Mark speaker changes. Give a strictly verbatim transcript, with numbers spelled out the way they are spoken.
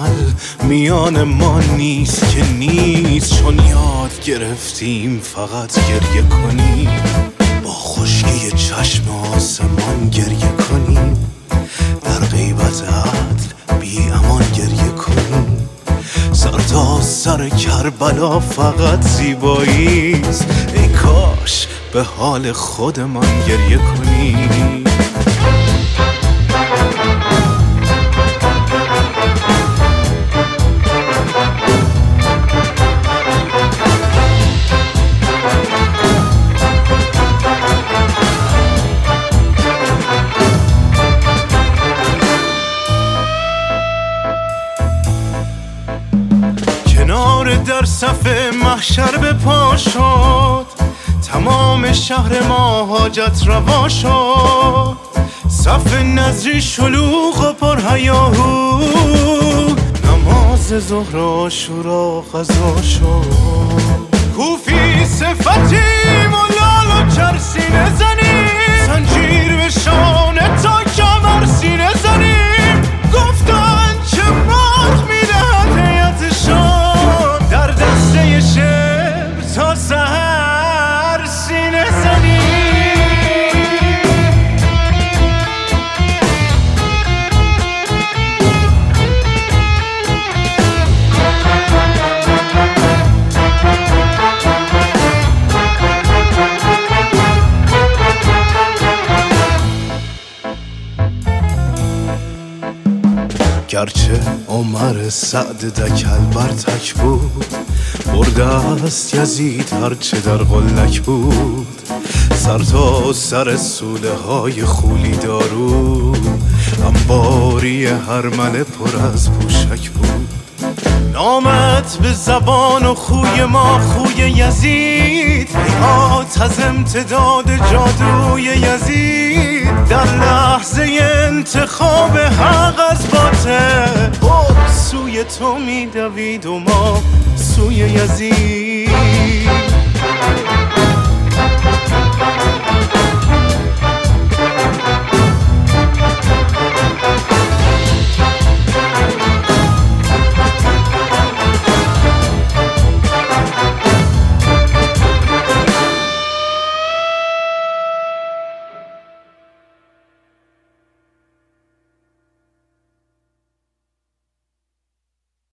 Speaker 1: عمل میان ما نیست که نیست، چون یاد گرفتیم فقط گریه کنیم، با خشکی چشم آسمان گریه کنیم، در غیبت عدل بی امان گریه کنیم. سر تا سر کربلا فقط زیباییست، ای کاش به حال خودمان گریه کنیم. در صف محشر به پا شد، تمام شهر ما حاجت روا شد، صف نظری شلوغ و پر هیاهو، نماز ظهر عاشورا قضا شد. کوفی صفتیم و لال و چرسینه زنیم، زنجیر به شانه تا کمر سینه زنیم، گفتن چه مرغ میدهد هیئتشان، در دسته شعر تا سحر سینه زنیم. گرچه عمر سعد دکل بر تک بود، برده است یزید هرچه در قلک بود، سر تا سر سوله های خولی دارو، انباری هرمله پر از پوشک بود. نامت به زبان و خوی ما خوی یزید، هیهات از امتداد جادوی یزید، در لحظه انتخاب حق از باطل سوی تو میدوید و ما سوی یزید.